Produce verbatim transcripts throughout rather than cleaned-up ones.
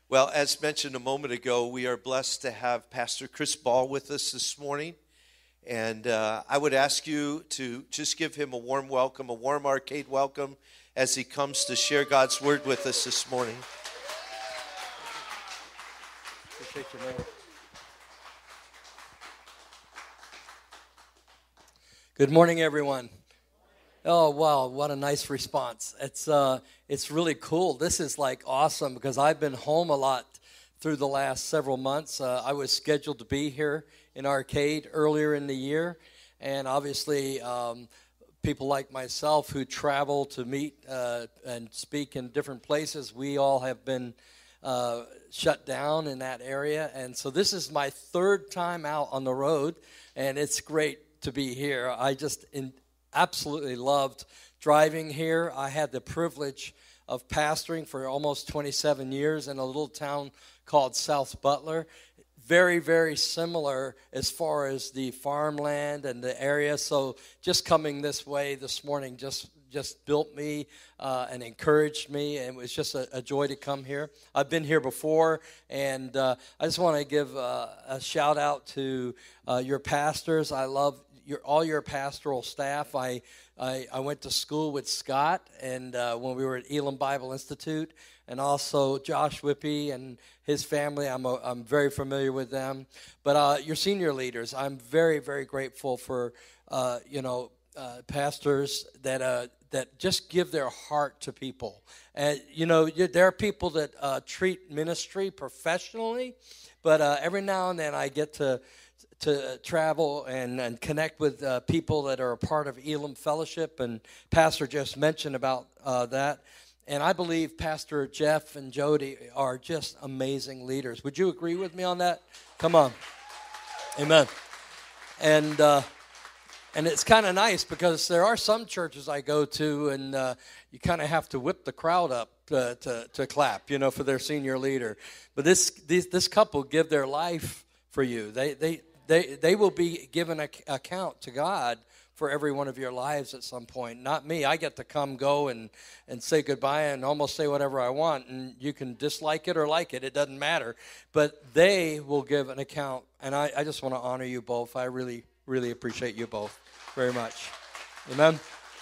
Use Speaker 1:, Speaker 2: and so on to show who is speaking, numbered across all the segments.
Speaker 1: Well, as mentioned a moment ago, we are blessed to have Pastor Chris Ball with us this morning. And uh, I would ask you to just give him a warm welcome, a warm arcade welcome as he comes to share God's word with us this morning.
Speaker 2: Appreciate you, man. Good morning, everyone. Oh, wow, what a nice response. It's uh, it's really cool. This is like awesome because I've been home a lot through the last several months. Uh, I was scheduled to be here in Arcade earlier in the year, and obviously um, people like myself who travel to meet uh, and speak in different places, we all have been uh, shut down in that area. And so this is my third time out on the road, and it's great to be here. I just in, absolutely loved driving here. I had the privilege of pastoring for almost twenty-seven years in a little town called South Butler. Very, very similar as far as the farmland and the area. So just coming this way this morning just just built me uh, and encouraged me, and it was just a, a joy to come here. I've been here before, and uh, I just want to give uh, a shout out to uh, your pastors. I love your, all your pastoral staff. I, I I went to school with Scott, and uh, when we were at Elam Bible Institute, and also Josh Whippy and his family. I'm a, I'm very familiar with them. But uh, your senior leaders, I'm very, very grateful for, uh, you know, uh, pastors that uh, that just give their heart to people. And, you know, you, there are people that uh, treat ministry professionally, but uh, every now and then I get to to travel and, and connect with uh, people that are a part of Elam Fellowship, and Pastor just mentioned about uh, that. And I believe Pastor Jeff and Jody are just amazing leaders. Would you agree with me on that? Come on. Amen. And uh, and it's kind of nice because there are some churches I go to, and uh, you kind of have to whip the crowd up to, to to clap, you know, for their senior leader. But this this, this couple give their life for you. They they they they will be given an account to God for every one of your lives at some point. Not me. I get to come, go, and, and say goodbye and almost say whatever I want, and you can dislike it or like it. It doesn't matter. But they will give an account, and I, I just want to honor you both. I really, really appreciate you both very much. Amen?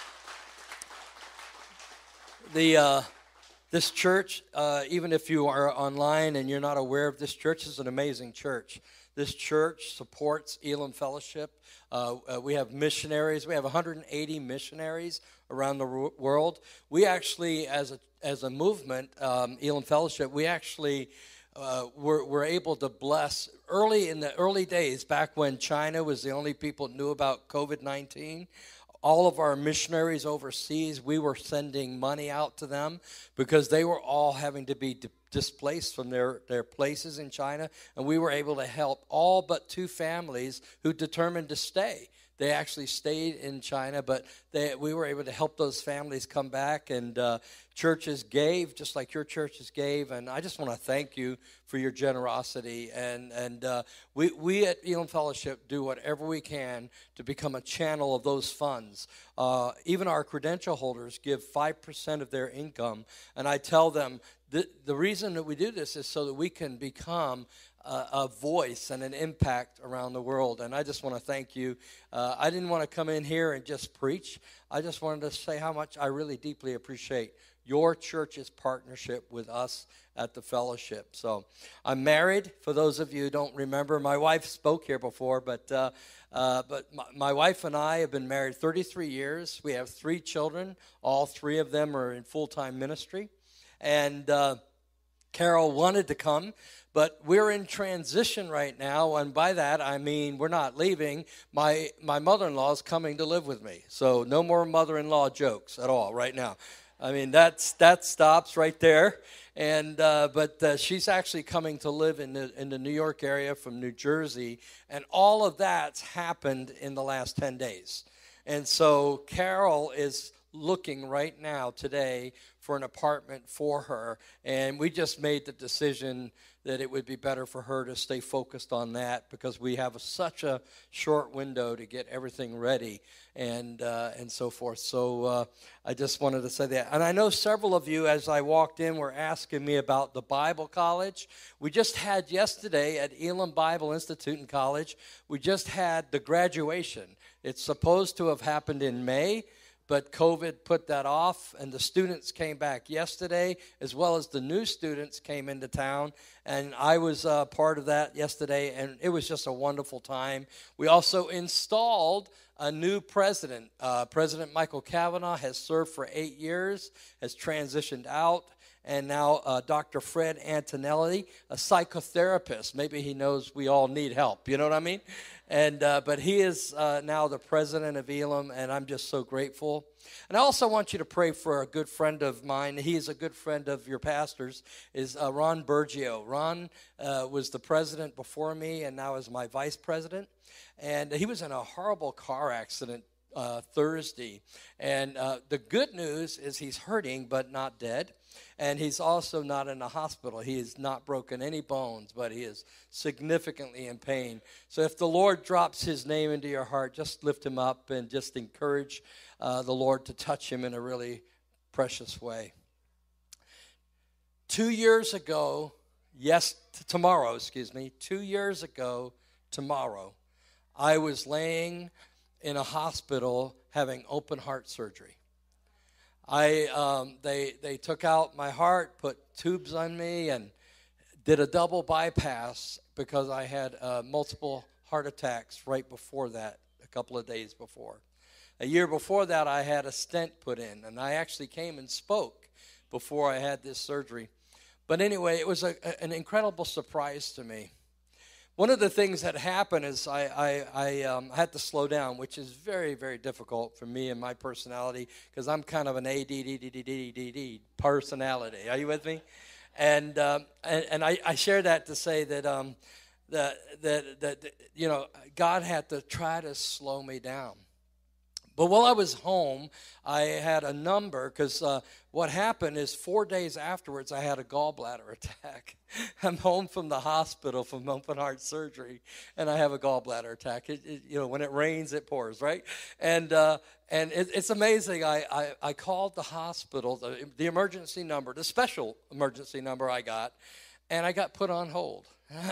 Speaker 2: The uh, This church, uh, even if you are online and you're not aware of this church, is an amazing church. This church supports Elam Fellowship. Uh, uh, we have missionaries. We have one hundred eighty missionaries around the ro- world. We actually, as a as a movement, um, Elam Fellowship, we actually uh, were, were able to bless early in the early days, back when China was the only people that knew about covid nineteen. All of our missionaries overseas, we were sending money out to them because they were all having to be di- displaced from their, their places in China, and we were able to help all but two families who determined to stay. They actually stayed in China, but they, we were able to help those families come back, and uh, churches gave, just like your churches gave, and I just want to thank you for your generosity, and and uh, we, we at Elam Fellowship do whatever we can to become a channel of those funds. Uh, even our credential holders give five percent of their income, and I tell them the, the reason that we do this is so that we can become Uh, a voice and an impact around the world. And I just want to thank you. Uh, I didn't want to come in here and just preach. I just wanted to say how much I really deeply appreciate your church's partnership with us at the fellowship. So I'm married, for those of you who don't remember. My wife spoke here before, but uh, uh, but my, my wife and I have been married thirty-three years. We have three children. All three of them are in full-time ministry. And uh, Carol wanted to come, but we're in transition right now, and by that I mean we're not leaving. My my mother-in-law is coming to live with me, so no more mother-in-law jokes at all right now. I mean, that's that stops right there. And uh, but uh, she's actually coming to live in the in the New York area from New Jersey, and all of that's happened in the last ten days. And so Carol is looking right now today for an apartment for her, and we just made the decision that it would be better for her to stay focused on that because we have a, such a short window to get everything ready and uh, and so forth. So uh, I just wanted to say that. And I know several of you, as I walked in, were asking me about the Bible College. We just had yesterday at Elam Bible Institute and College, we just had the graduation. It's supposed to have happened in May, but COVID put that off, and the students came back yesterday, as well as the new students came into town, and I was uh, part of that yesterday, and it was just a wonderful time. We also installed a new president. Uh, President Michael Kavanaugh has served for eight years, has transitioned out, and now uh, Doctor Fred Antonelli, a psychotherapist. Maybe he knows we all need help, you know what I mean? And uh, but he is uh, now the president of Elam, and I'm just so grateful. And I also want you to pray for a good friend of mine. He is a good friend of your pastors, is uh, Ron Bergio. Ron uh, was the president before me and now is my vice president. And he was in a horrible car accident uh, Thursday. And uh, the good news is he's hurting but not dead. And he's also not in the hospital. He has not broken any bones, but he is significantly in pain. So if the Lord drops his name into your heart, just lift him up and just encourage uh, the Lord to touch him in a really precious way. Two years ago, yes, t- tomorrow, excuse me, two years ago tomorrow, I was laying in a hospital having open heart surgery. I um, they they took out my heart, put tubes on me, and did a double bypass because I had uh, multiple heart attacks right before that, a couple of days before. A year before that, I had a stent put in, and I actually came and spoke before I had this surgery. But anyway, it was a, a, an incredible surprise to me. One of the things that happened is I, I, I um, had to slow down, which is very, very difficult for me and my personality because I'm kind of an A D D D D D D D personality. Are you with me? And um, and, and I, I share that to say that um, that, that that you know God had to try to slow me down. But while I was home, I had a number because uh, what happened is four days afterwards, I had a gallbladder attack. I'm home from the hospital from open heart surgery, and I have a gallbladder attack. It, it, you know, when it rains, it pours, right? And uh, and it, it's amazing. I, I, I called the hospital, the, the emergency number, the special emergency number I got, and I got put on hold.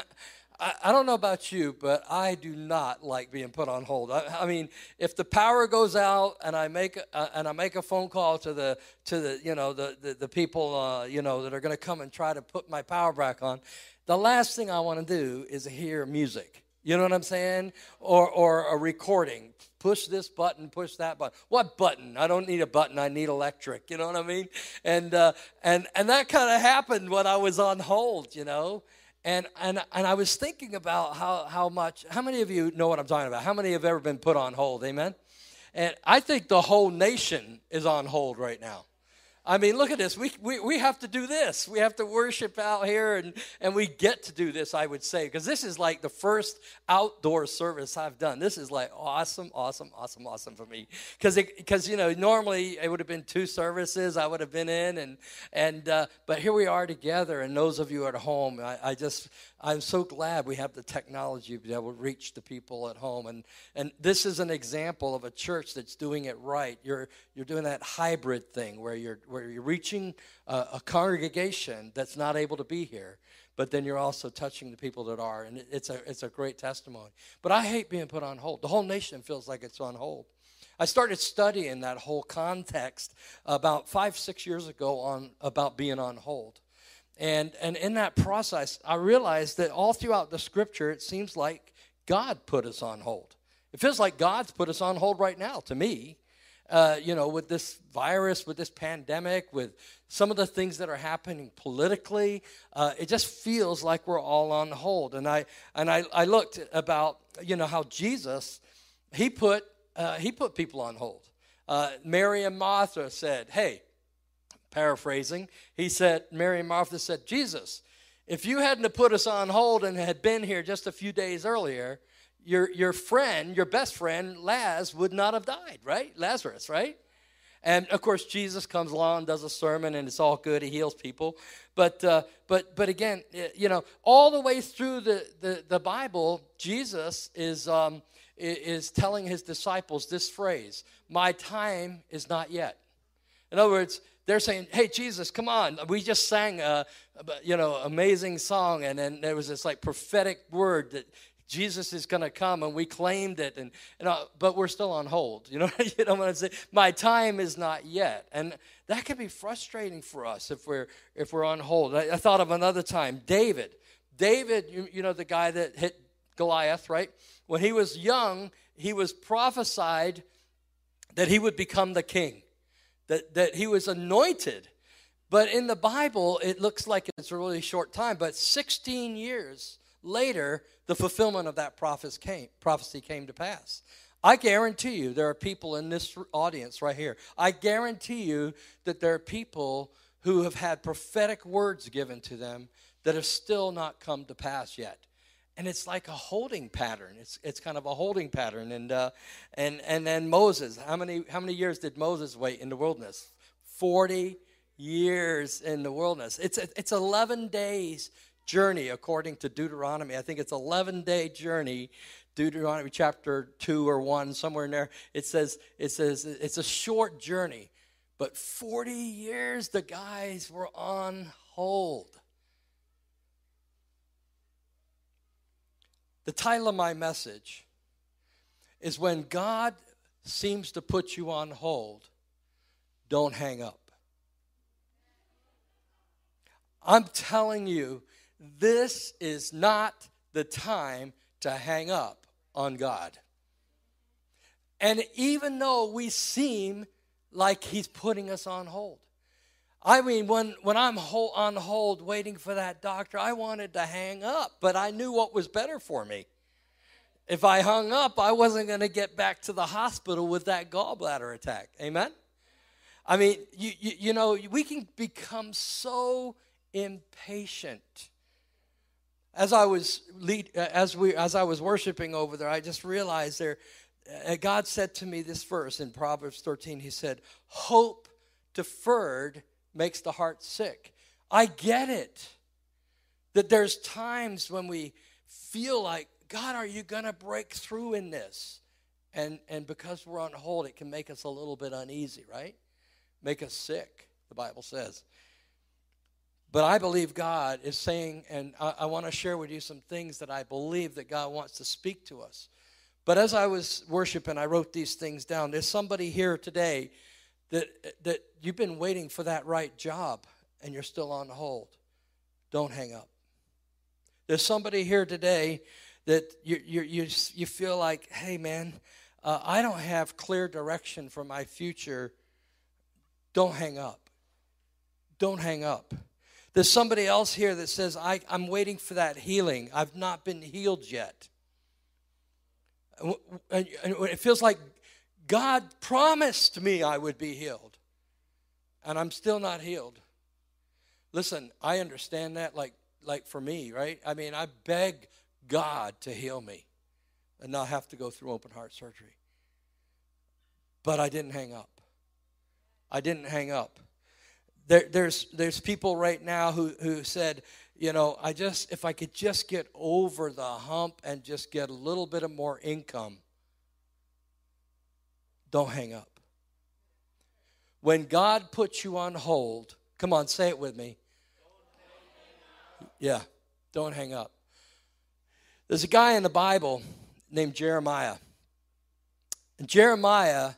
Speaker 2: I, I don't know about you, but I do not like being put on hold. I, I mean, if the power goes out and I make uh, and I make a phone call to the to the you know the the, the people uh, you know that are going to come and try to put my power back on, the last thing I want to do is hear music. You know what I'm saying? Or or a recording. Push this button, push that button. What button? I don't need a button. I need electric. You know what I mean? And uh, and and that kind of happened when I was on hold. You know. And and and I was thinking about how, how much, how many of you know what I'm talking about? How many have ever been put on hold, amen? And I think the whole nation is on hold right now. I mean, look at this. We, we we have to do this. We have to worship out here, and, and we get to do this, I would say, because this is like the first outdoor service I've done. This is like awesome, awesome, awesome, awesome for me. Because, because you know, normally it would have been two services I would have been in, and and uh, but here we are together, and those of you at home, I, I just, I'm so glad we have the technology to be able to reach the people at home. And, and this is an example of a church that's doing it right. You're you're doing that hybrid thing where you're where you're reaching a, a congregation that's not able to be here, but then you're also touching the people that are, and it, it's a it's a great testimony. But I hate being put on hold. The whole nation feels like it's on hold. I started studying that whole context about five, six years ago on about being on hold. And and in that process, I realized that all throughout the scripture, it seems like God put us on hold. It feels like God's put us on hold right now, to me. Uh, you know, with this virus, with this pandemic, with some of the things that are happening politically, uh, it just feels like we're all on hold. And I and I, I looked about, you know, how Jesus, he put uh, he put people on hold. Uh, Mary and Martha said, "Hey," paraphrasing, he said, Mary and Martha said, "Jesus, if you hadn't have put us on hold and had been here just a few days earlier, your your friend, your best friend, Laz, would not have died," right? Lazarus, right? And, of course, Jesus comes along, does a sermon, and it's all good. He heals people. But, uh, but, but again, you know, all the way through the, the, the Bible, Jesus is, um, is telling his disciples this phrase, my time is not yet. In other words, they're saying, hey, Jesus, come on. We just sang a, you know, amazing song, and then there was this, like, prophetic word that Jesus is going to come, and we claimed it, and you know, but we're still on hold. You know, you know what I'm saying? My time is not yet, and that can be frustrating for us if we're if we're on hold. I, I thought of another time, David. David, you, you know, the guy that hit Goliath, right? When he was young, he was prophesied that he would become the king, that that he was anointed. But in the Bible, it looks like it's a really short time. But sixteen years later, the fulfillment of that prophecy came, prophecy came to pass. I guarantee you there are people in this audience right here. I guarantee you that there are people who have had prophetic words given to them that have still not come to pass yet. And it's like a holding pattern. It's it's kind of a holding pattern. And uh, and and then Moses. How many how many years did Moses wait in the wilderness? Forty years in the wilderness. It's it's eleven days. Journey according to Deuteronomy. I think it's eleven day journey, Deuteronomy chapter two or one, somewhere in there. It says it says it's a short journey, but forty years the guys were on hold. The title of my message is when God seems to put you on hold, don't hang up. I'm telling you, this is not the time to hang up on God. And even though we seem like he's putting us on hold. I mean, when, when I'm ho- on hold waiting for that doctor, I wanted to hang up, but I knew what was better for me. If I hung up, I wasn't going to get back to the hospital with that gallbladder attack. Amen? I mean, you, you, you know, we can become so impatient. As I was lead, as we as I was worshiping over there, I just realized there, uh, God said to me this verse in Proverbs thirteen. He said, "Hope deferred makes the heart sick." I get it. That there's times when we feel like, God, are you going to break through in this? And and because we're on hold, it can make us a little bit uneasy, right? Make us sick, the Bible says. But I believe God is saying, and I, I want to share with you some things that I believe that God wants to speak to us. But as I was worshiping, I wrote these things down. There's somebody here today that that you've been waiting for that right job, and you're still on hold. Don't hang up. There's somebody here today that you you you, you feel like, hey, man, uh, I don't have clear direction for my future. Don't hang up. Don't hang up. There's somebody else here that says, I, I'm waiting for that healing. I've not been healed yet. And it feels like God promised me I would be healed, and I'm still not healed. Listen, I understand that like, like for me, right? I mean, I beg God to heal me and not have to go through open heart surgery. But I didn't hang up. I didn't hang up. There, there's there's people right now who, who said, you know, I just if I could just get over the hump and just get a little bit of more income. Don't hang up. When God puts you on hold, come on, say it with me. Yeah, don't hang up. There's a guy in the Bible named Jeremiah. And Jeremiah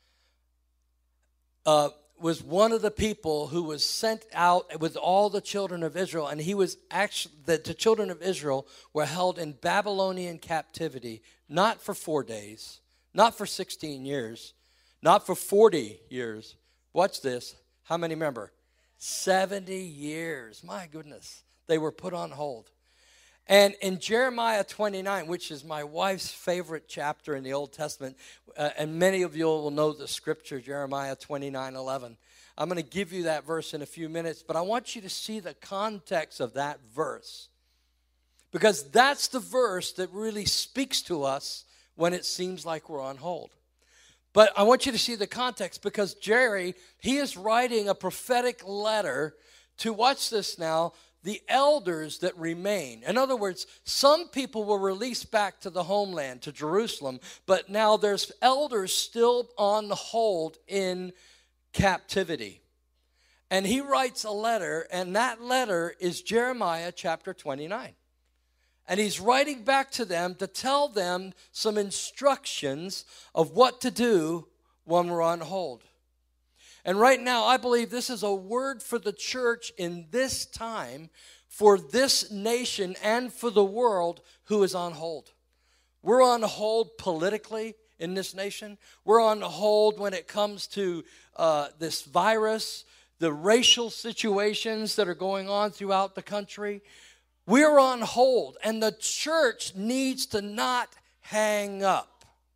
Speaker 2: uh, was one of the people who was sent out with all the children of Israel, and he was actually, the, the children of Israel were held in Babylonian captivity, not for four days, not for sixteen years, not for forty years. Watch this. How many remember? seventy years. My goodness. They were put on hold. And in Jeremiah twenty-nine, which is my wife's favorite chapter in the Old Testament, uh, and many of you will know the scripture, Jeremiah twenty-nine eleven. I'm going to give you that verse in a few minutes, but I want you to see the context of that verse. Because that's the verse that really speaks to us when it seems like we're on hold. But I want you to see the context, because Jerry, he is writing a prophetic letter to, watch this now, the elders that remain. In other words, some people were released back to the homeland, to Jerusalem, but now there's elders still on hold in captivity. And he writes a letter, and that letter is Jeremiah chapter twenty-nine. And he's writing back to them to tell them some instructions of what to do when we're on hold. And right now, I believe this is a word for the church in this time, for this nation and for the world who is on hold. We're on hold politically in this nation. We're on hold when it comes to uh, this virus, the racial situations that are going on throughout the country. We're on hold, and the church needs to not hang up.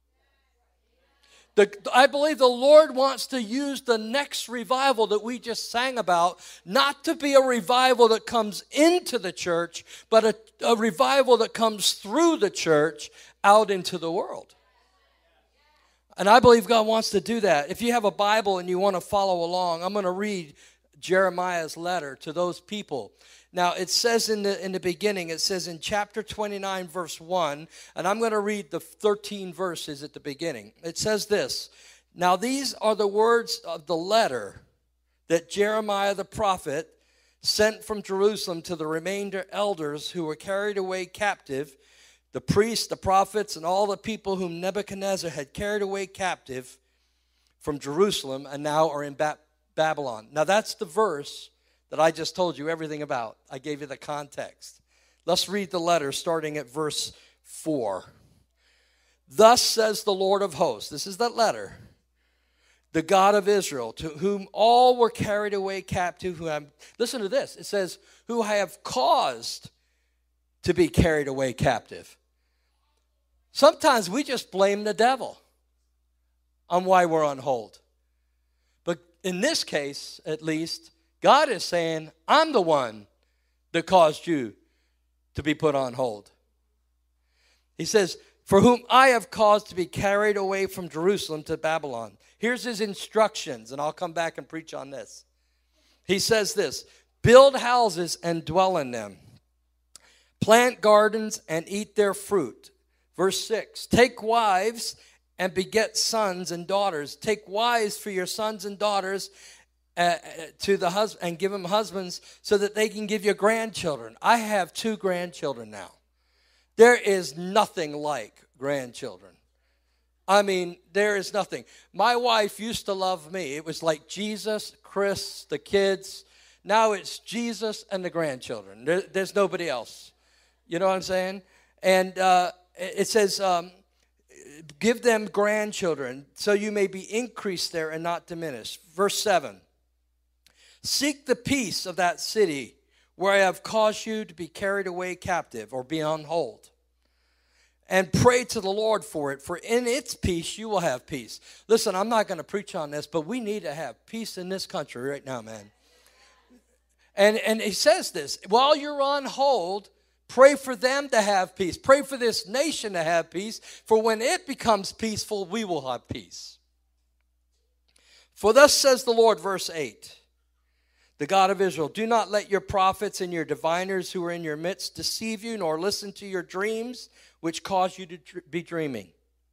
Speaker 2: The, I believe the Lord wants to use the next revival that we just sang about, not to be a revival that comes into the church, but a, a revival that comes through the church out into the world. And I believe God wants to do that. If you have a Bible and you want to follow along, I'm going to read Jeremiah's letter to those people. Now, it says in the in the beginning, it says in chapter twenty-nine, verse one, and I'm going to read the thirteen verses at the beginning. It says this: "Now these are the words of the letter that Jeremiah the prophet sent from Jerusalem to the remainder elders who were carried away captive, the priests, the prophets, and all the people whom Nebuchadnezzar had carried away captive from Jerusalem and now are in ba- Babylon." Now that's the verse that I just told you everything about. I gave you the context. Let's read the letter starting at verse four. "Thus says the Lord of hosts," this is that letter, "the God of Israel, to whom all were carried away captive, who have," listen to this, it says, "who I have caused to be carried away captive." Sometimes we just blame the devil on why we're on hold. But in this case, at least, God is saying, I'm the one that caused you to be put on hold. He says, "For whom I have caused to be carried away from Jerusalem to Babylon." Here's his instructions, and I'll come back and preach on this. He says this: "Build houses and dwell in them. Plant gardens and eat their fruit." Verse six, "Take wives and beget sons and daughters. Take wives for your sons and daughters Uh, to the husband, and give them husbands so that they can give you grandchildren." I have two grandchildren now. There is nothing like grandchildren. I mean, there is nothing. My wife used to love me. It was like Jesus, Chris, the kids. Now it's Jesus and the grandchildren. There, there's nobody else. You know what I'm saying? And uh, it says, um, "Give them grandchildren so you may be increased there and not diminished." Verse seven. "Seek the peace of that city where I have caused you to be carried away captive," or be on hold, "and pray to the Lord for it, for in its peace you will have peace." Listen, I'm not going to preach on this, but we need to have peace in this country right now, man. And, and he says this: while you're on hold, pray for them to have peace. Pray for this nation to have peace, for when it becomes peaceful, we will have peace. "For thus says the Lord," verse eight, "the God of Israel, do not let your prophets and your diviners who are in your midst deceive you, nor listen to your dreams, which cause you to be dreaming.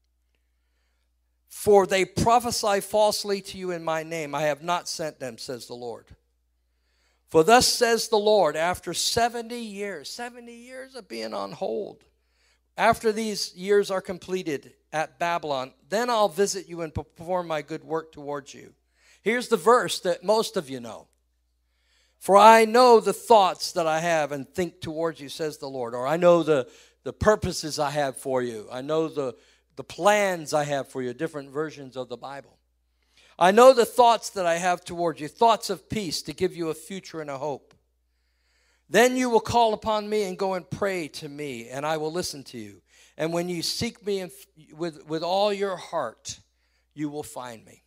Speaker 2: For they prophesy falsely to you in my name. I have not sent them, says the Lord. For thus says the Lord, after seventy years, seventy years of being on hold, after these years are completed at Babylon, then I'll visit you and perform my good work towards you." Here's the verse that most of you know. "For I know the thoughts that I have and think towards you, says the Lord." Or I know the, the purposes I have for you. I know the, the plans I have for you, different versions of the Bible. "I know the thoughts that I have towards you, thoughts of peace, to give you a future and a hope. Then you will call upon me and go and pray to me, and I will listen to you. And when you seek me in, with, with all your heart, you will find me."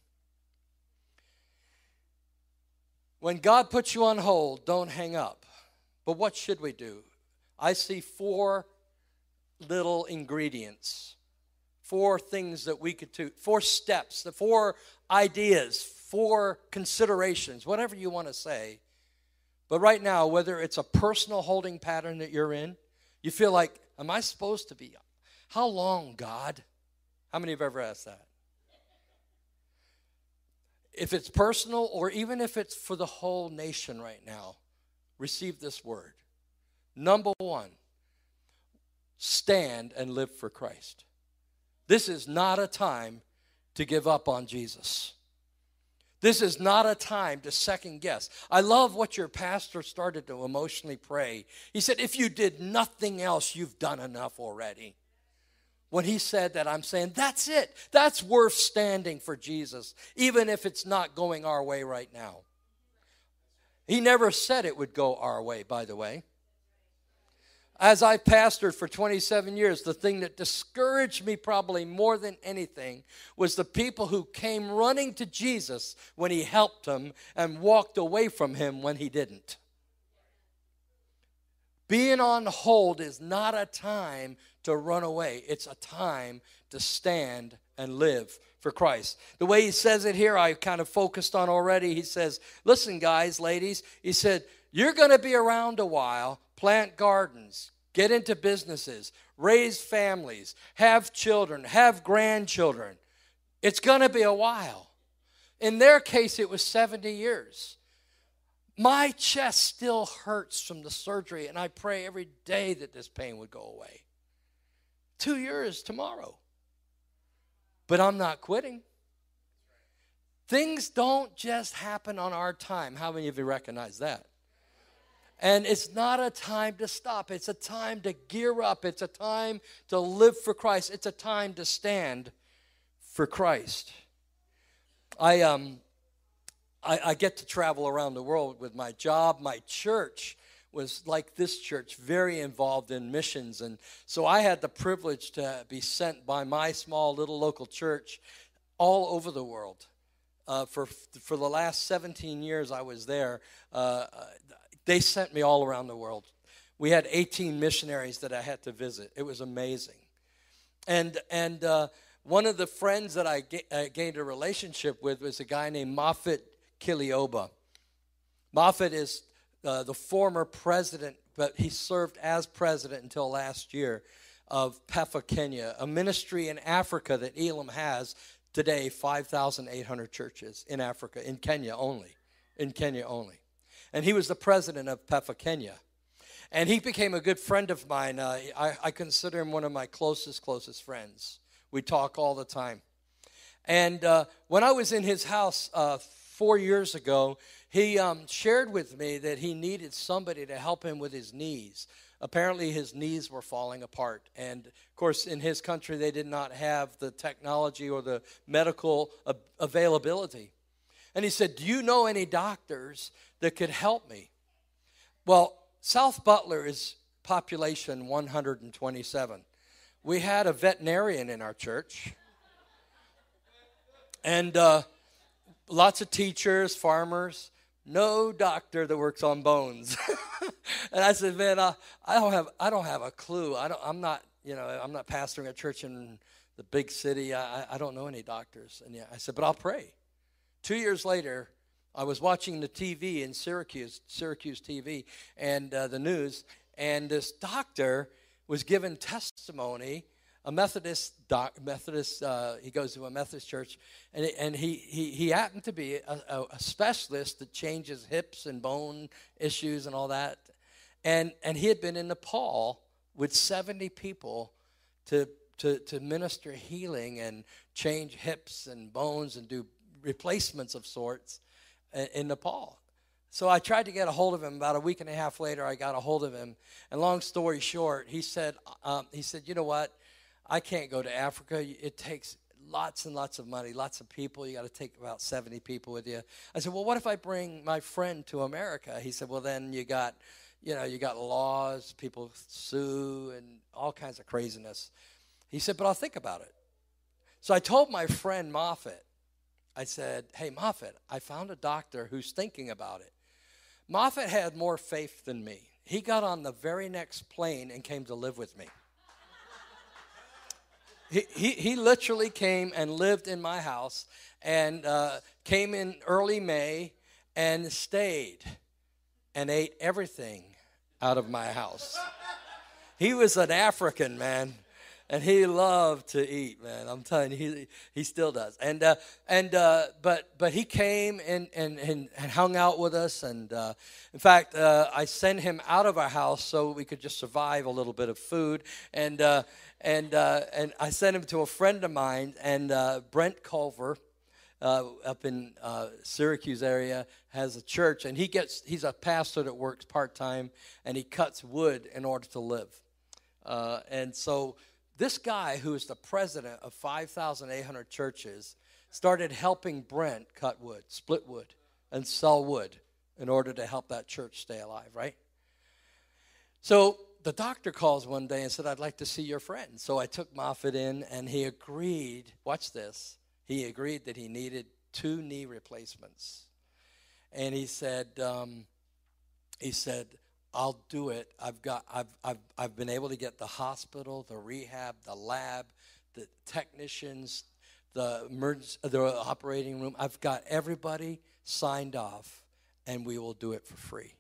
Speaker 2: When God puts you on hold, don't hang up. But what should we do? I see four little ingredients four things that we could do, four steps, the four ideas, four considerations, whatever you want to say. But right now, whether it's a personal holding pattern that you're in, you feel like, am I supposed to be? How long, God? How many have ever asked that? If it's personal or even if it's for the whole nation right now, receive this word. Number one, stand and live for Christ. This is not a time to give up on Jesus. This is not a time to second guess. I love what your pastor started to emotionally pray. He said, if you did nothing else, you've done enough already. When he said that, I'm saying, that's it. That's worth standing for Jesus, even if it's not going our way right now. He never said it would go our way, by the way. As I pastored for twenty-seven years, the thing that discouraged me probably more than anything was the people who came running to Jesus when he helped them and walked away from him when he didn't. Being on hold is not a time to run away. It's a time to stand and live for Christ. The way he says it here, I kind of focused on already. He says, listen, guys, ladies, he said, you're going to be around a while, plant gardens, get into businesses, raise families, have children, have grandchildren. It's going to be a while. In their case, it was seventy years. My chest still hurts from the surgery, and I pray every day that this pain would go away. Two years tomorrow. But I'm not quitting. Things don't just happen on our time. How many of you recognize that? And it's not a time to stop. It's a time to gear up. It's a time to live for Christ. It's a time to stand for Christ. I um I, I get to travel around the world with my job. My church was like this church, very involved in missions. And so I had the privilege to be sent by my small little local church all over the world. Uh, for for the last seventeen years I was there, uh, they sent me all around the world. We had eighteen missionaries that I had to visit. It was amazing. And and uh, one of the friends that I ga- uh, gained a relationship with was a guy named Moffat Kilioba. Moffat is uh, the former president, but he served as president until last year, of P E F A Kenya, a ministry in Africa that Elam has today, five thousand eight hundred churches in Africa, in Kenya only, in Kenya only. And he was the president of P E F A Kenya. And he became a good friend of mine. Uh, I, I consider him one of my closest, closest friends. We talk all the time. And uh, when I was in his house uh, four years ago, he um, shared with me that he needed somebody to help him with his knees. Apparently his knees were falling apart. And, of course, in his country, they did not have the technology or the medical uh, availability. And he said, do you know any doctors that could help me? Well, South Butler is population one hundred twenty-seven. We had a veterinarian in our church. And uh, lots of teachers, farmers. No doctor that works on bones. And I said, man, I, I don't have I don't have a clue. I don't I'm not, you know, I'm not pastoring a church in the big city. I I don't know any doctors. And yeah, I said, but I'll pray. Two years later, I was watching the T V in Syracuse, Syracuse T V, and uh, the news, and this doctor was given testimony. A Methodist doc, Methodist, uh, he goes to a Methodist church, and and he he he happened to be a, a, a specialist that changes hips and bone issues and all that, and and he had been in Nepal with seventy people to to to minister healing and change hips and bones and do replacements of sorts in Nepal. So I tried to get a hold of him. About a week and a half later, I got a hold of him, and long story short, he said um, he said, you know what? I can't go to Africa. It takes lots and lots of money, lots of people. You got to take about seventy people with you. I said, well, what if I bring my friend to America? He said, well, then you got, you know, you got laws, people sue, and all kinds of craziness. He said, but I'll think about it. So I told my friend Moffat, I said, hey, Moffat, I found a doctor who's thinking about it. Moffat had more faith than me. He got on the very next plane and came to live with me. He, he, he literally came and lived in my house and uh, came in early May and stayed and ate everything out of my house. He was an African, man, and he loved to eat, man. I'm telling you, he he still does. And uh, and uh, but but he came and and, and, and hung out with us. And uh, in fact, uh, I sent him out of our house so we could just survive a little bit of food. And uh, and uh, and I sent him to a friend of mine, and uh, Brent Culver. Uh, up in uh, Syracuse area has a church, and he gets he's a pastor that works part-time, and he cuts wood in order to live. Uh, and so this guy, who is the president of five thousand eight hundred churches, started helping Brent cut wood, split wood, and sell wood in order to help that church stay alive, right? So the doctor calls one day and said, I'd like to see your friend. So I took Moffitt in, and he agreed, watch this, he agreed that he needed two knee replacements. And he said, um, he said, I'll do it. I've got, I've, I've, I've been able to get the hospital, the rehab, the lab, the technicians, the emergency, the operating room. I've got everybody signed off, and we will do it for free.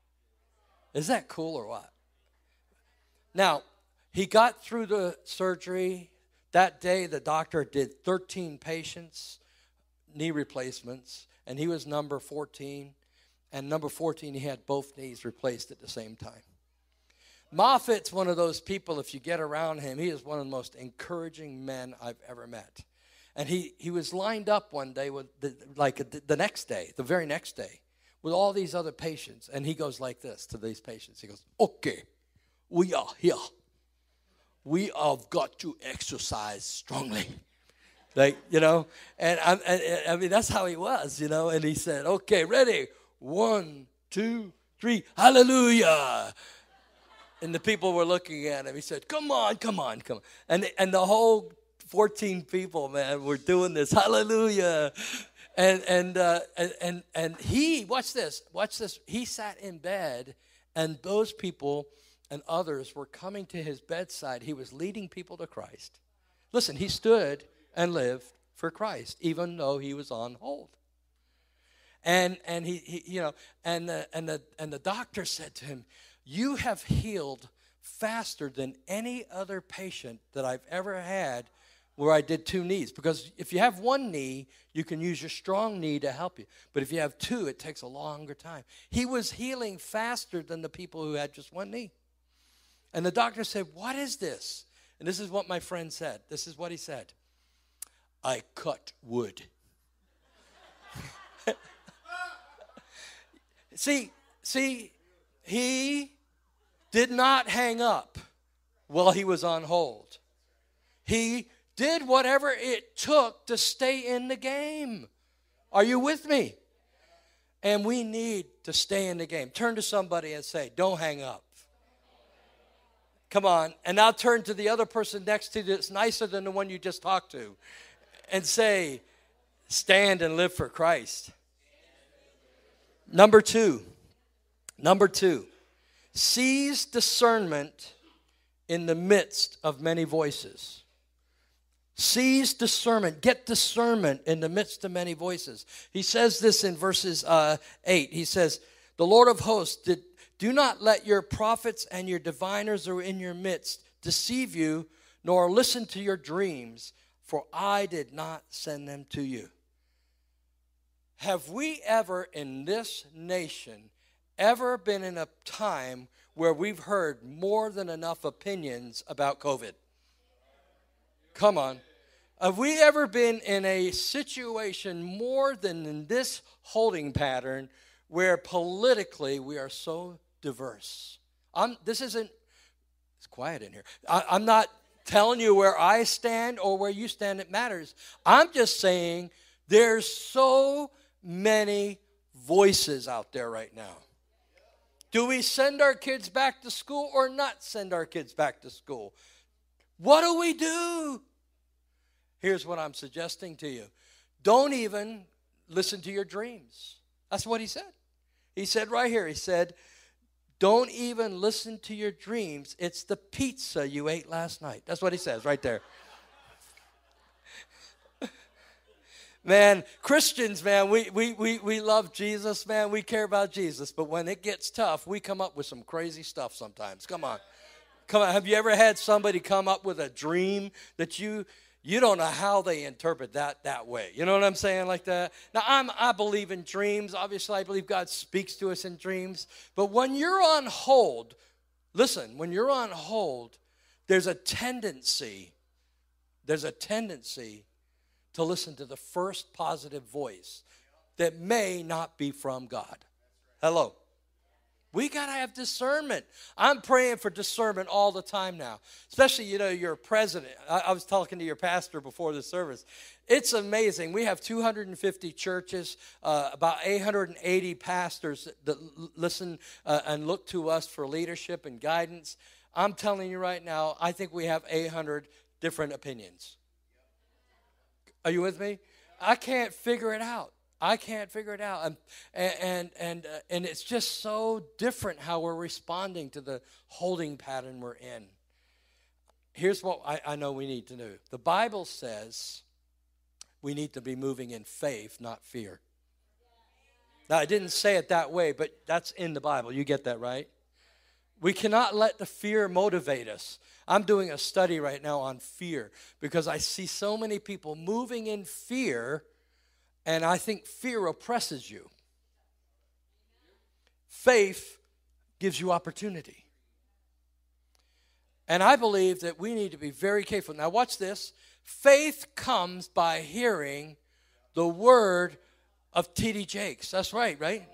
Speaker 2: Is that cool or what? Now, he got through the surgery. That day, the doctor did thirteen patients, knee replacements, and he was number fourteen. And number fourteen, he had both knees replaced at the same time. Moffitt's one of those people, if you get around him, he is one of the most encouraging men I've ever met. And he, he was lined up one day, with the, like the, the next day, the very next day, with all these other patients. And he goes like this to these patients. He goes, okay, we are here. We have got to exercise strongly. Like, you know, and I, I, I mean, that's how he was, you know. And he said, okay, ready, one, two, three, hallelujah. And the people were looking at him. He said, come on, come on, come on. And, and the whole fourteen people, man, were doing this, hallelujah. And, and, uh, and, and, and he, watch this, watch this. He sat in bed, and those people and others were coming to his bedside. He was leading people to Christ. Listen, he stood and lived for Christ, even though he was on hold. And and he, he you know, and the and the and the doctor said to him, "You have healed faster than any other patient that I've ever had where I did two knees. Because if you have one knee, you can use your strong knee to help you. But if you have two, it takes a longer time." He was healing faster than the people who had just one knee. And the doctor said, "What is this?" And this is what my friend said. This is what he said. "I cut wood." see, see, he did not hang up while he was on hold. He did whatever it took to stay in the game. Are you with me? And we need to stay in the game. Turn to somebody and say, "Don't hang up." Come on. And now turn to the other person next to you that's nicer than the one you just talked to and say, "Stand and live for Christ." Number two. Number two. Seize discernment in the midst of many voices. Seize discernment. Get discernment in the midst of many voices. He says this in verses uh, eight. He says, "The Lord of hosts did do not let your prophets and your diviners who are in your midst deceive you, nor listen to your dreams, for I did not send them to you." Have we ever in this nation ever been in a time where we've heard more than enough opinions about COVID? Come on. Have we ever been in a situation more than in this holding pattern where politically we are so diverse? I'm, this isn't, it's quiet in here. I, I'm not telling you where I stand or where you stand. It matters. I'm just saying there's so many voices out there right now. Do we send our kids back to school or not send our kids back to school? What do we do? Here's what I'm suggesting to you. Don't even listen to your dreams. That's what he said. He said right here, he said, don't even listen to your dreams. It's the pizza you ate last night. That's what he says right there. Man, Christians, man, we, we, we, we love Jesus, man. We care about Jesus. But when it gets tough, we come up with some crazy stuff sometimes. Come on. Come on. Have you ever had somebody come up with a dream that you you don't know how they interpret that that way? You know what I'm saying, like that? Now, I'm, I believe in dreams. Obviously, I believe God speaks to us in dreams. But when you're on hold, listen, when you're on hold, there's a tendency, there's a tendency to listen to the first positive voice that may not be from God. Hello. We got to have discernment. I'm praying for discernment all the time now. Especially, you know, you're president. I, I was talking to your pastor before the service. It's amazing. We have two hundred fifty churches, uh, about eight hundred eighty pastors that, that l- listen uh, and look to us for leadership and guidance. I'm telling you right now, I think we have eight hundred different opinions. Are you with me? I can't figure it out. I can't figure it out. And and and, uh, and it's just so different how we're responding to the holding pattern we're in. Here's what I, I know we need to do. The Bible says we need to be moving in faith, not fear. Now, I didn't say it that way, but that's in the Bible. You get that, right? We cannot let the fear motivate us. I'm doing a study right now on fear because I see so many people moving in fear, and I think fear oppresses you. Faith gives you opportunity. And I believe that we need to be very careful. Now watch this. Faith comes by hearing the word of T D Jakes. That's right, right?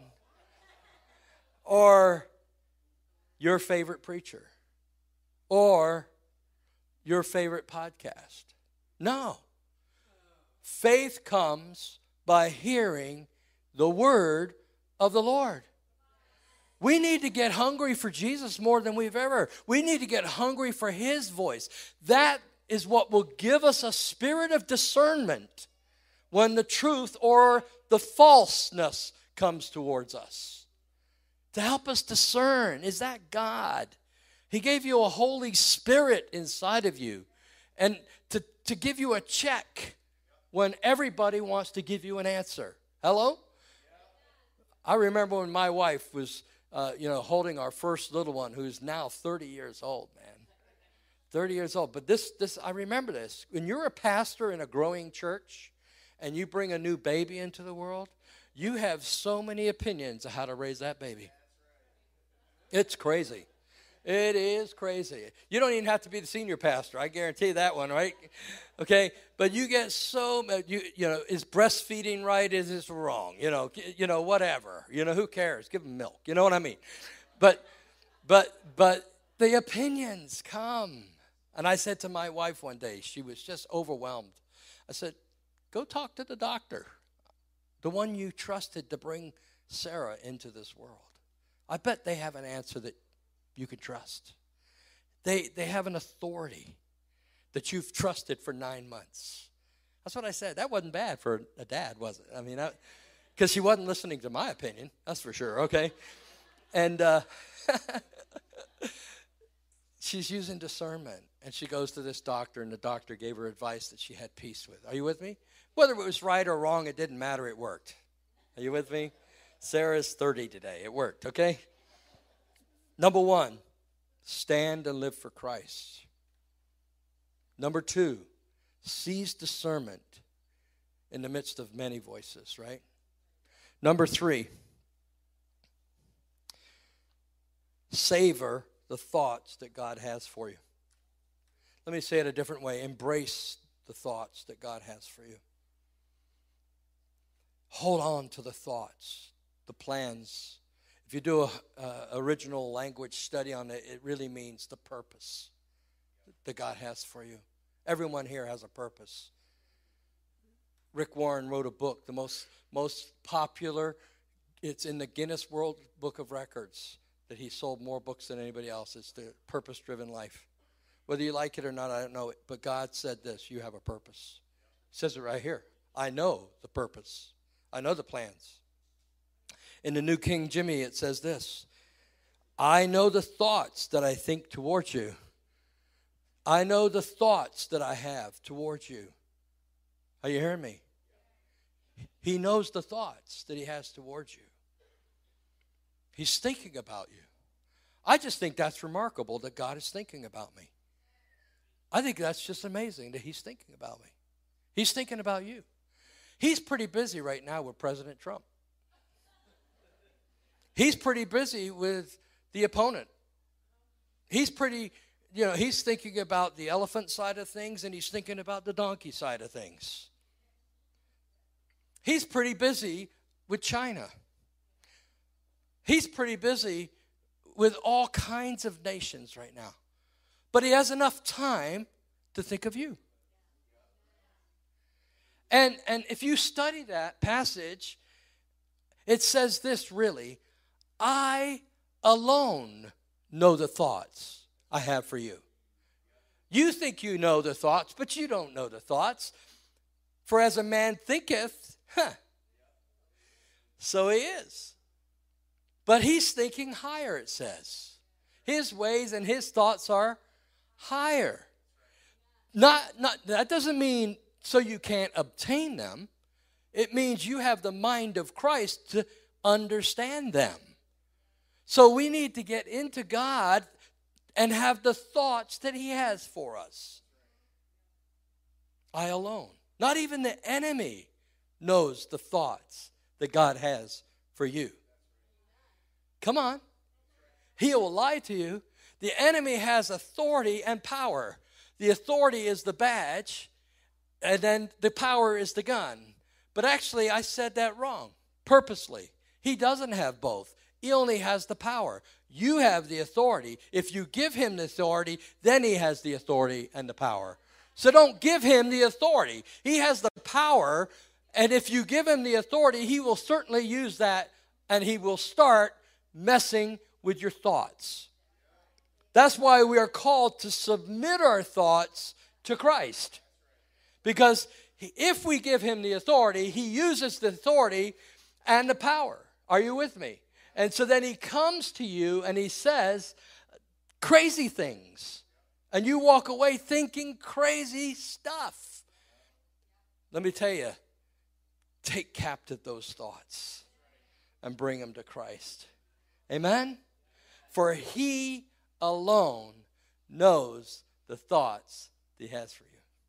Speaker 2: Or your favorite preacher, or your favorite podcast. No. Faith comes by hearing the word of the Lord. We need to get hungry for Jesus more than we've ever. We need to get hungry for his voice. That is what will give us a spirit of discernment when the truth or the falseness comes towards us. To help us discern, is that God? He gave you a Holy Spirit inside of you. And to, to give you a check when everybody wants to give you an answer. Hello? I remember when my wife was, uh, you know, holding our first little one, who's now thirty years old, man. thirty years old. But this, this, I remember this. When you're a pastor in a growing church and you bring a new baby into the world, you have so many opinions of how to raise that baby. It's crazy. It is crazy. You don't even have to be the senior pastor. I guarantee that one, right? Okay, but you get so you you know, is breastfeeding right? Is this wrong? You know, you know whatever. You know, who cares? Give them milk. You know what I mean? But but but the opinions come. And I said to my wife one day, she was just overwhelmed. I said, "Go talk to the doctor, the one you trusted to bring Sarah into this world. I bet they have an answer that you could trust. They they have an authority that you've trusted for nine months. That's what I said. That wasn't bad for a dad, was it? I mean, because she wasn't listening to my opinion, that's for sure, okay? And uh, she's using discernment, and she goes to this doctor, and the doctor gave her advice that she had peace with. Are you with me? Whether it was right or wrong, it didn't matter. It worked. Are you with me? Sarah's thirty today. It worked, okay? Number one, stand and live for Christ. Number two, seize discernment in the midst of many voices, right? Number three, savor the thoughts that God has for you. Let me say it a different way. Embrace the thoughts that God has for you. Hold on to the thoughts, the plans. If you do a uh, original language study on it, it really means the purpose that God has for you. Everyone here has a purpose. Rick Warren wrote a book, the most most popular. It's in the Guinness World Book of Records that he sold more books than anybody else. It's The Purpose-Driven Life. Whether you like it or not, I don't know. But God said this, you have a purpose. He says it right here. I know the purpose. I know the plans. In the New King Jimmy, it says this. I know the thoughts that I think towards you. I know the thoughts that I have towards you. Are you hearing me? He knows the thoughts that he has towards you. He's thinking about you. I just think that's remarkable that God is thinking about me. I think that's just amazing that he's thinking about me. He's thinking about you. He's pretty busy right now with President Trump. He's pretty busy with the opponent. He's pretty, you know, he's thinking about the elephant side of things, and he's thinking about the donkey side of things. He's pretty busy with China. He's pretty busy with all kinds of nations right now. But he has enough time to think of you. And, and if you study that passage, it says this really, I alone know the thoughts I have for you. You think you know the thoughts, but you don't know the thoughts. For as a man thinketh, huh, so he is. But he's thinking higher, it says. His ways and his thoughts are higher. Not, not, that doesn't mean so you can't obtain them. It means you have the mind of Christ to understand them. So we need to get into God and have the thoughts that he has for us. I alone. Not even the enemy knows the thoughts that God has for you. Come on. He will lie to you. The enemy has authority and power. The authority is the badge, and then the power is the gun. But actually, I said that wrong, purposely. He doesn't have both. He only has the power. You have the authority. If you give him the authority, then he has the authority and the power. So don't give him the authority. He has the power, and if you give him the authority, he will certainly use that, and he will start messing with your thoughts. That's why we are called to submit our thoughts to Christ. Because if we give him the authority, he uses the authority and the power. Are you with me? And so then he comes to you and he says crazy things. And you walk away thinking crazy stuff. Let me tell you, take captive those thoughts and bring them to Christ. Amen? For he alone knows the thoughts that he has for you.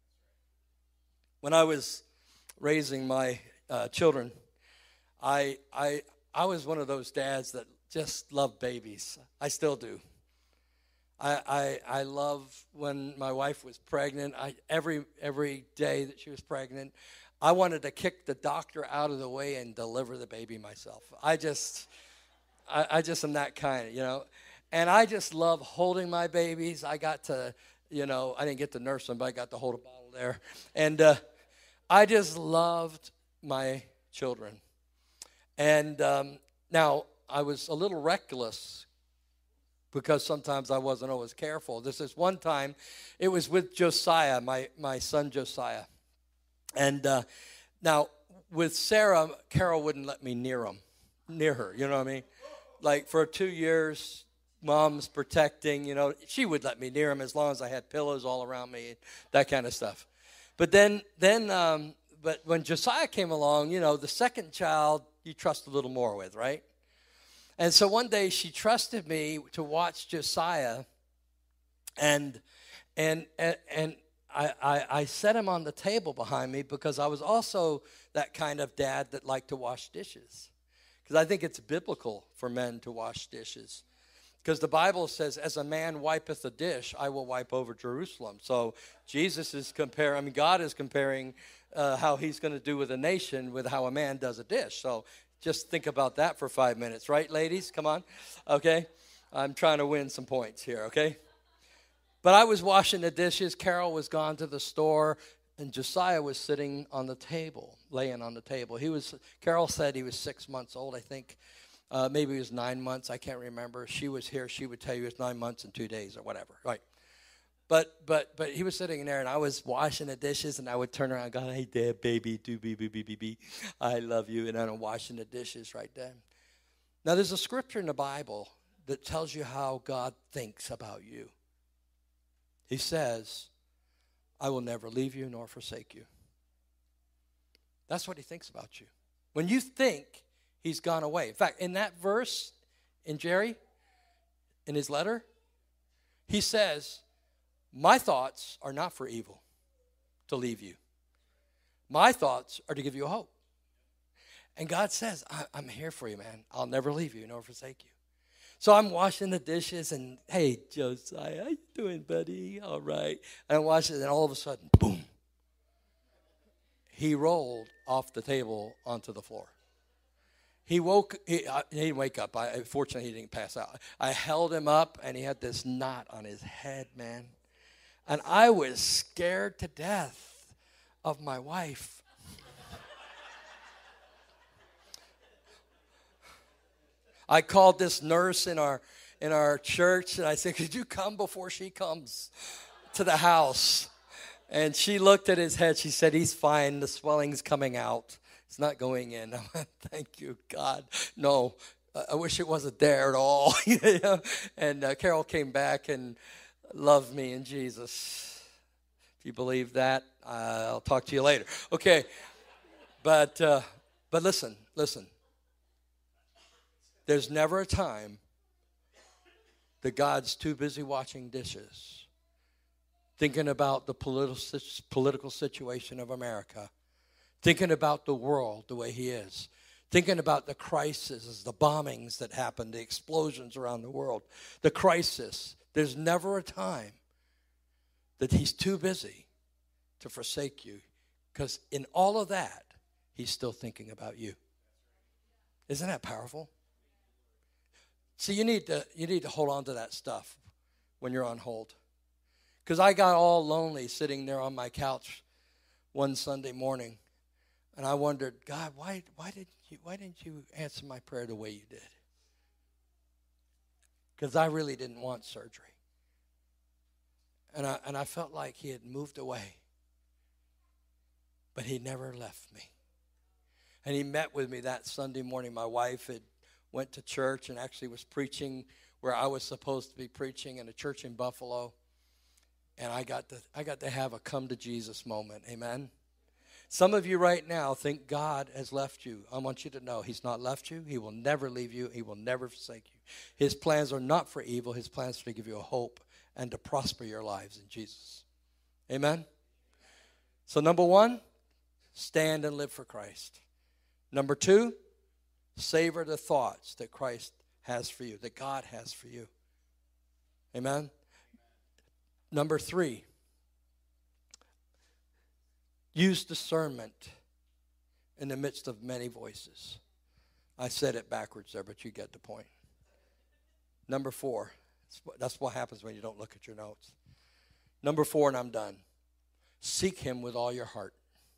Speaker 2: When I was raising my uh, children, I, I, I was one of those dads that just loved babies. I still do. I, I, I love when my wife was pregnant. I, every, every day that she was pregnant, I wanted to kick the doctor out of the way and deliver the baby myself. I just... I, I just am that kind, you know. And I just love holding my babies. I got to, you know, I didn't get to nurse them, but I got to hold a bottle there. And uh, I just loved my children. And um, now, I was a little reckless because sometimes I wasn't always careful. This is one time, it was with Josiah, my, my son Josiah. And uh, now, with Sarah, Carol wouldn't let me near him, near her, you know what I mean? Like for two years, mom's protecting, you know, she would let me near him as long as I had pillows all around me, that kind of stuff. But then, then, um, but when Josiah came along, you know, the second child you trust a little more with, right? And so one day she trusted me to watch Josiah, and and and, and I, I, I set him on the table behind me because I was also that kind of dad that liked to wash dishes. Because I think it's biblical for men to wash dishes. Because the Bible says, as a man wipeth a dish, I will wipe over Jerusalem. So Jesus is comparing, I mean, God is comparing uh, how he's going to do with a nation with how a man does a dish. So just think about that for five minutes, right, ladies? Come on. Okay? I'm trying to win some points here, okay? But I was washing the dishes. Carol was gone to the store. And Josiah was sitting on the table, laying on the table. He was, Carol said he was six months old, I think. Uh, maybe he was nine months. I can't remember. She was here. She would tell you it was nine months and two days or whatever. Right. But but but he was sitting there, and I was washing the dishes, and I would turn around and go, hey, Dad, baby, do, be, be, be, be, be. I love you. And I'm washing the dishes right then. Now, there's a scripture in the Bible that tells you how God thinks about you. He says, I will never leave you nor forsake you. That's what he thinks about you. When you think he's gone away. In fact, in that verse, in Jerry, in his letter, he says, my thoughts are not for evil, to leave you. My thoughts are to give you a hope. And God says, I- I'm here for you, man. I'll never leave you nor forsake you. So I'm washing the dishes, and, hey, Josiah, how you doing, buddy? All right. And I wash it, and all of a sudden, boom. He rolled off the table onto the floor. He woke, he, uh, he didn't wake up. I, fortunately, he didn't pass out. I held him up, and he had this knot on his head, man. And I was scared to death of my wife. I called this nurse in our in our church, and I said, could you come before she comes to the house? And she looked at his head. She said, he's fine. The swelling's coming out. It's not going in. I went, thank you, God. No, I wish it wasn't there at all. And uh, Carol came back and loved me in Jesus. If you believe that, uh, I'll talk to you later. Okay, but uh, but listen, listen. There's never a time that God's too busy washing dishes, thinking about the political political situation of America, thinking about the world the way he is, thinking about the crises, the bombings that happen, the explosions around the world, the crisis. There's never a time that he's too busy to forsake you, because in all of that, he's still thinking about you. Isn't that powerful? See, you need to you need to hold on to that stuff when you're on hold. Because I got all lonely sitting there on my couch one Sunday morning, and I wondered, God, why why did you why didn't you answer my prayer the way you did? Because I really didn't want surgery. And I and I felt like he had moved away. But he never left me. And he met with me that Sunday morning. My wife had went to church and actually was preaching where I was supposed to be preaching, in a church in Buffalo. And I got to I got to have a come to Jesus moment. Amen. Some of you right now think God has left you. I want you to know he's not left you. He will never leave you. He will never forsake you. His plans are not for evil. His plans are to give you a hope and to prosper your lives in Jesus. Amen. So number one, stand and live for Christ. Number two, savor the thoughts that Christ has for you, that God has for you. Amen? Number three, use discernment in the midst of many voices. I said it backwards there, but you get the point. Number four, that's what happens when you don't look at your notes. Number four, and I'm done. Seek him with all your heart.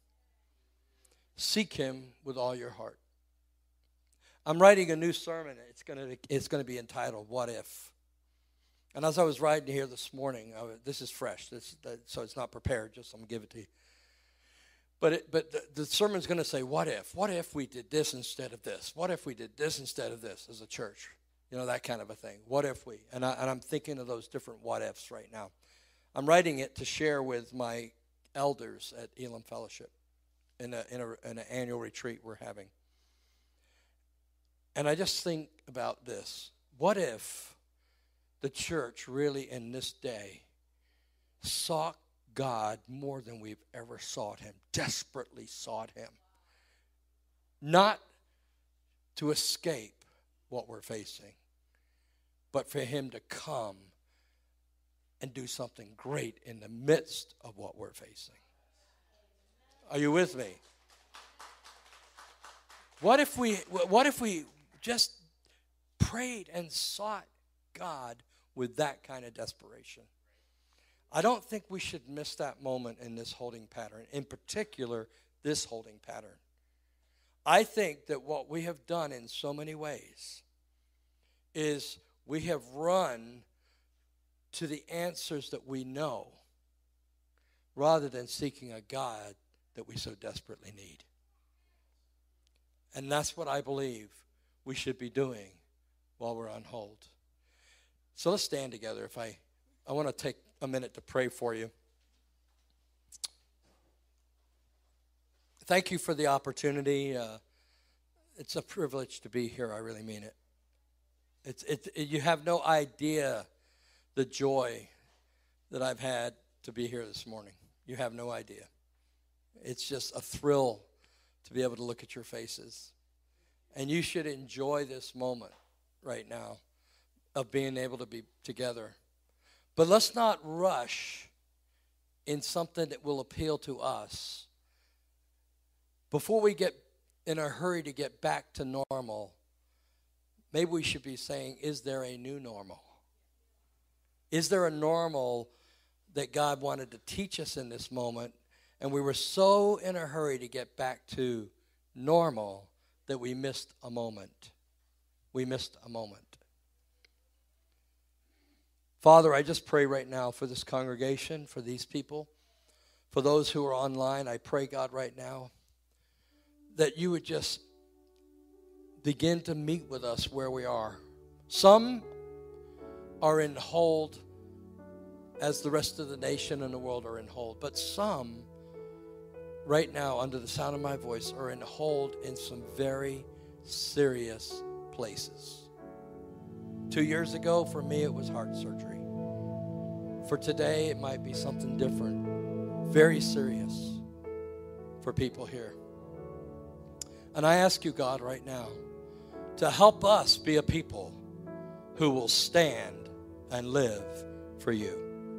Speaker 2: Seek him with all your heart. I'm writing a new sermon. It's going to it's going to be entitled, What If? And as I was writing here this morning, I was, this is fresh, this, that, so it's not prepared, just I'm going to give it to you. But, it, but the, the sermon's going to say, what if? What if we did this instead of this? What if we did this instead of this as a church? You know, that kind of a thing. What if we? And, I, and I'm thinking of those different what ifs right now. I'm writing it to share with my elders at Elam Fellowship in, a, in, a, in an annual retreat we're having. And I just think about this. What if the church really in this day sought God more than we've ever sought him, desperately sought him? Not to escape what we're facing, but for him to come and do something great in the midst of what we're facing. Are you with me? What if we what if we just prayed and sought God with that kind of desperation? I don't think we should miss that moment in this holding pattern, in particular, this holding pattern. I think that what we have done in so many ways is we have run to the answers that we know rather than seeking a God that we so desperately need. And that's what I believe we should be doing while we're on hold. So let's stand together. If I, I want to take a minute to pray for you. thank you for the opportunity. Uh, it's a privilege to be here. I really mean it. It's it, it. You have no idea the joy that I've had to be here this morning. You have no idea. It's just a thrill to be able to look at your faces. And you should enjoy this moment right now of being able to be together. But let's not rush in something that will appeal to us. Before we get in a hurry to get back to normal, maybe we should be saying, is there a new normal? Is there a normal that God wanted to teach us in this moment, and we were so in a hurry to get back to normal that we missed a moment? We missed a moment. Father, I just pray right now for this congregation, for these people, for those who are online. I pray, God, right now, that you would just begin to meet with us where we are. Some are in hold as the rest of the nation and the world are in hold. But some, right now, under the sound of my voice, are in hold in some very serious places. Two years ago, for me, it was heart surgery. For today, it might be something different, very serious for people here. And I ask you, God, right now, to help us be a people who will stand and live for you.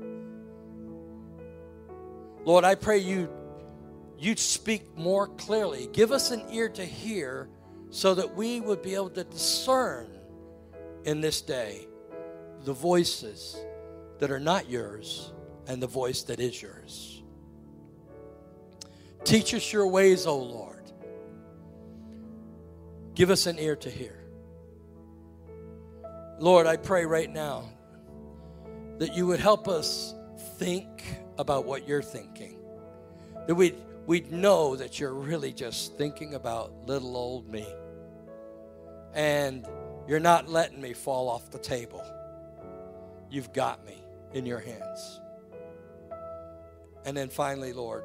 Speaker 2: Lord, I pray you, you'd speak more clearly. Give us an ear to hear so that we would be able to discern in this day the voices that are not yours and the voice that is yours. Teach us your ways, O Lord. Give us an ear to hear. Lord, I pray right now that you would help us think about what you're thinking. That we'd, we'd know that you're really just thinking about little old me. And you're not letting me fall off the table. You've got me in your hands. And then finally, Lord,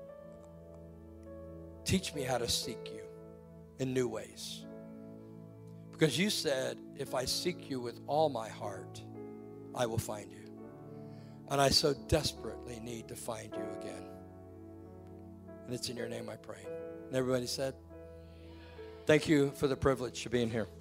Speaker 2: teach me how to seek you in new ways. Because you said, if I seek you with all my heart, I will find you. And I so desperately need to find you again. And it's in your name I pray. And everybody said, thank you for the privilege of being here.